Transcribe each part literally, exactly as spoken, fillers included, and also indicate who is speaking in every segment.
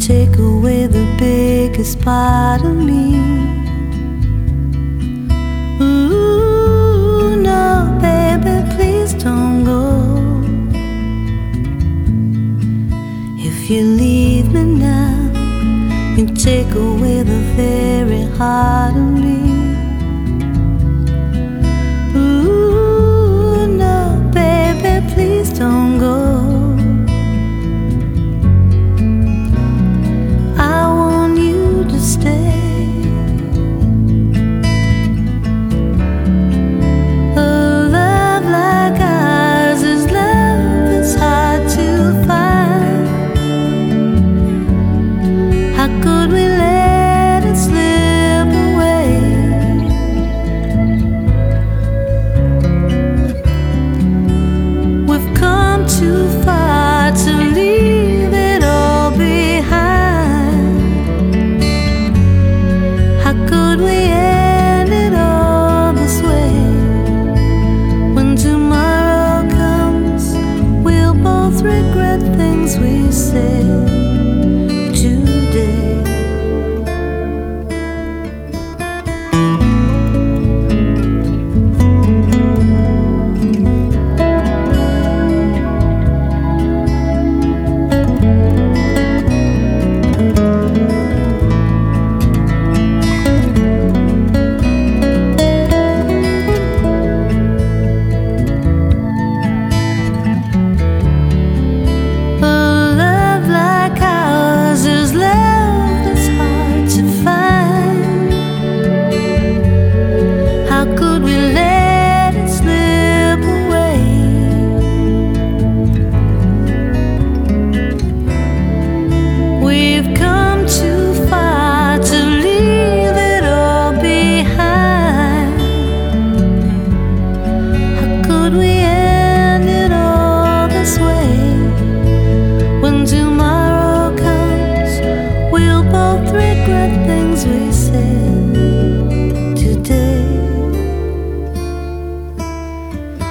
Speaker 1: take away the biggest part of me. Ooh, no, baby, please don't go. If you leave me now, you take away the very heart of me. Ooh, no, baby, please don't go.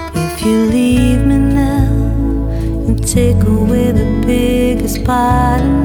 Speaker 1: Take away the biggest part of